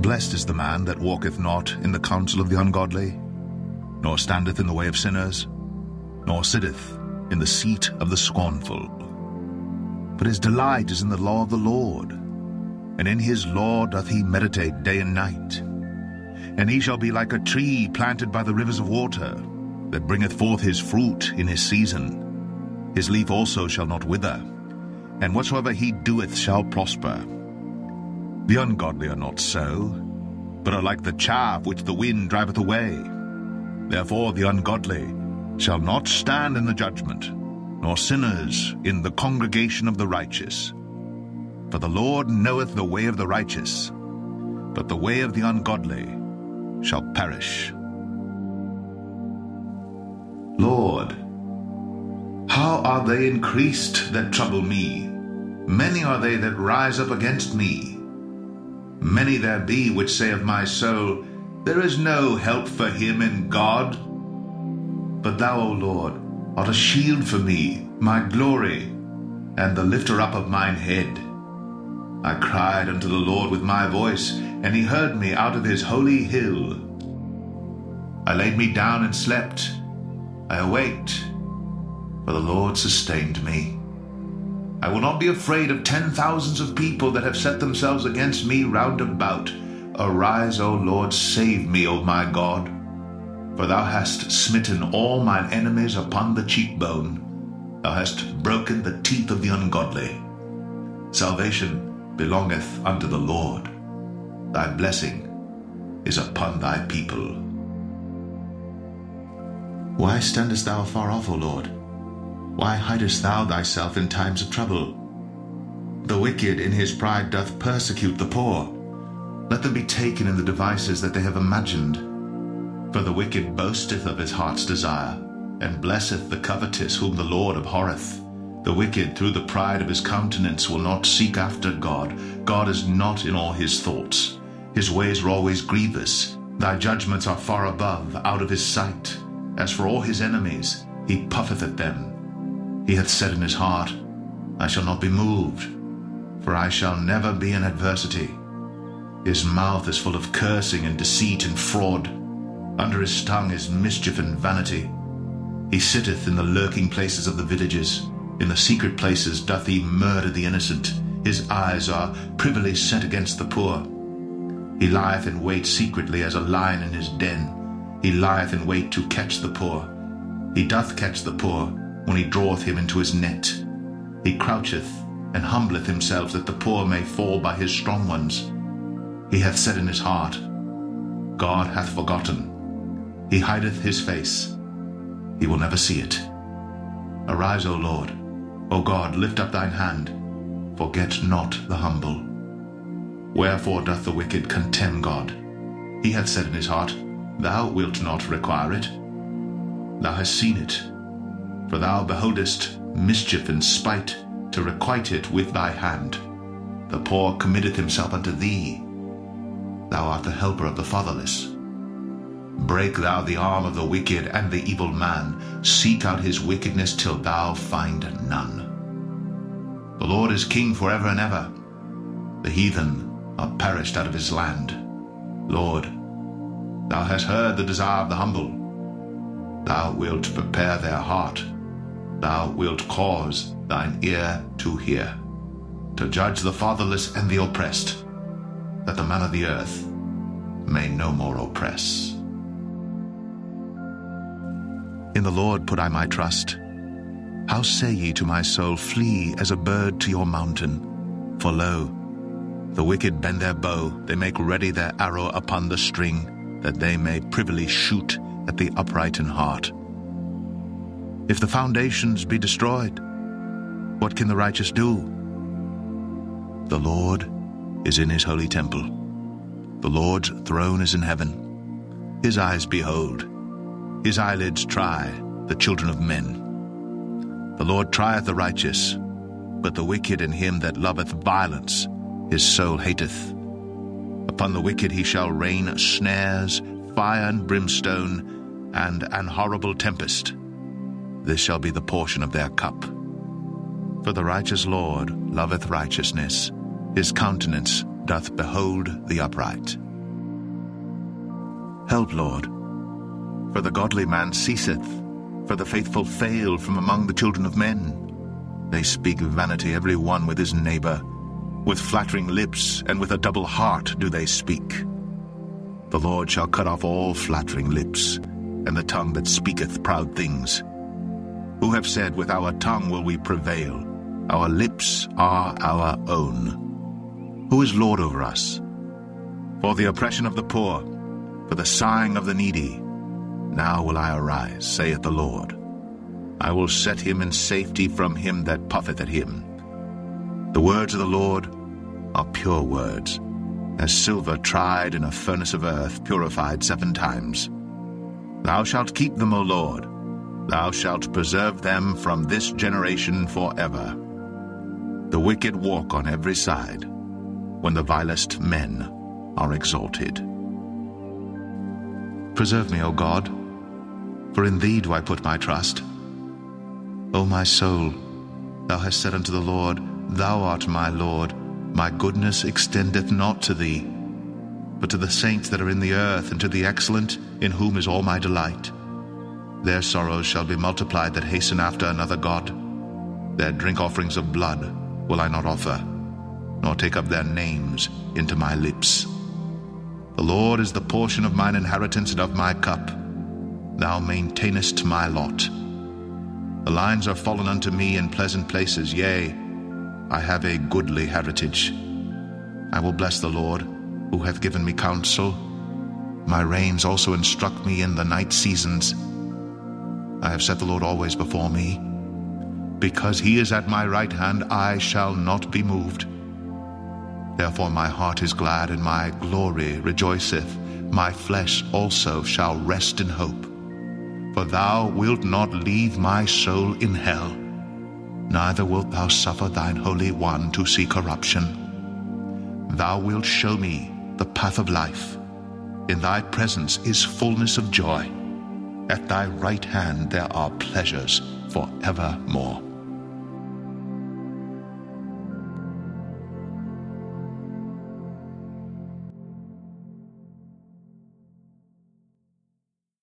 Blessed is the man that walketh not in the counsel of the ungodly, nor standeth in the way of sinners, nor sitteth in the seat of the scornful. But his delight is in the law of the Lord, and in his law doth he meditate day and night. And he shall be like a tree planted by the rivers of water, that bringeth forth his fruit in his season. His leaf also shall not wither, and whatsoever he doeth shall prosper. The ungodly are not so, but are like the chaff which the wind driveth away. Therefore the ungodly shall not stand in the judgment, nor sinners in the congregation of the righteous. For the Lord knoweth the way of the righteous, but the way of the ungodly shall perish. Lord, how are they increased that trouble me? Many are they that rise up against me. Many there be which say of my soul, There is no help for him in God. But thou, O Lord, art a shield for me, my glory, and the lifter up of mine head. I cried unto the Lord with my voice, and he heard me out of his holy hill. I laid me down and slept. I awaked, for the Lord sustained me. I will not be afraid of 10,000s of people that have set themselves against me round about. Arise, O Lord, save me, O my God. For thou hast smitten all mine enemies upon the cheekbone. Thou hast broken the teeth of the ungodly. Salvation belongeth unto the Lord. Thy blessing is upon thy people. Why standest thou afar off, O Lord? Why hidest thou thyself in times of trouble? The wicked in his pride doth persecute the poor. Let them be taken in the devices that they have imagined. For the wicked boasteth of his heart's desire, and blesseth the covetous whom the Lord abhorreth. The wicked through the pride of his countenance will not seek after God. God is not in all his thoughts. His ways are always grievous. Thy judgments are far above, out of his sight. As for all his enemies, he puffeth at them. He hath said in his heart, I shall not be moved, for I shall never be in adversity. His mouth is full of cursing and deceit and fraud. Under his tongue is mischief and vanity. He sitteth in the lurking places of the villages. In the secret places doth he murder the innocent. His eyes are privily set against the poor. He lieth in wait secretly as a lion in his den. He lieth in wait to catch the poor. He doth catch the poor when he draweth him into his net. He croucheth and humbleth himself that the poor may fall by his strong ones. He hath said in his heart, God hath forgotten. He hideth his face. He will never see it. Arise, O Lord. O God, lift up thine hand. Forget not the humble. Wherefore doth the wicked contemn God? He hath said in his heart, Thou wilt not require it. Thou hast seen it, for thou beholdest mischief and spite, to requite it with thy hand. The poor committeth himself unto thee. Thou art the helper of the fatherless. Break thou the arm of the wicked and the evil man. Seek out his wickedness till thou find none. The Lord is king forever and ever. The heathen are perished out of his land. Lord, thou hast heard the desire of the humble. Thou wilt prepare their heart. Thou wilt cause thine ear to hear, to judge the fatherless and the oppressed, that the man of the earth may no more oppress. In the Lord put I my trust. How say ye to my soul, Flee as a bird to your mountain? For lo, the wicked bend their bow, they make ready their arrow upon the string, that they may privily shoot at the upright in heart. If the foundations be destroyed, what can the righteous do? The Lord is in his holy temple. The Lord's throne is in heaven. His eyes behold, his eyelids try the children of men. The Lord trieth the righteous, but the wicked and him that loveth violence his soul hateth. Upon the wicked he shall rain snares, fire and brimstone, and an horrible tempest. This shall be the portion of their cup. For the righteous Lord loveth righteousness. His countenance doth behold the upright. Help, Lord. For the godly man ceaseth, for the faithful fail from among the children of men. They speak vanity every one with his neighbor. With flattering lips and with a double heart do they speak. The Lord shall cut off all flattering lips, and the tongue that speaketh proud things. Who have said, with our tongue will we prevail? Our lips are our own. Who is Lord over us? For the oppression of the poor, for the sighing of the needy, now will I arise, saith the Lord. I will set him in safety from him that puffeth at him. The words of the Lord are pure words, as silver tried in a furnace of earth, purified 7 times. Thou shalt keep them, O Lord. Thou shalt preserve them from this generation forever. The wicked walk on every side, when the vilest men are exalted. Preserve me, O God, for in thee do I put my trust. O my soul, thou hast said unto the Lord, Thou art my Lord. My goodness extendeth not to thee, but to the saints that are in the earth, and to the excellent, in whom is all my delight. Their sorrows shall be multiplied that hasten after another god. Their drink offerings of blood will I not offer, nor take up their names into my lips. The Lord is the portion of mine inheritance and of my cup. Thou maintainest my lot. The lines are fallen unto me in pleasant places, yea, I have a goodly heritage. I will bless the Lord, who hath given me counsel. My reins also instruct me in the night seasons. I have set the Lord always before me. Because he is at my right hand, I shall not be moved. Therefore my heart is glad, and my glory rejoiceth. My flesh also shall rest in hope. For thou wilt not leave my soul in hell, neither wilt thou suffer thine Holy One to see corruption. Thou wilt show me the path of life. In thy presence is fullness of joy. At thy right hand there are pleasures forevermore.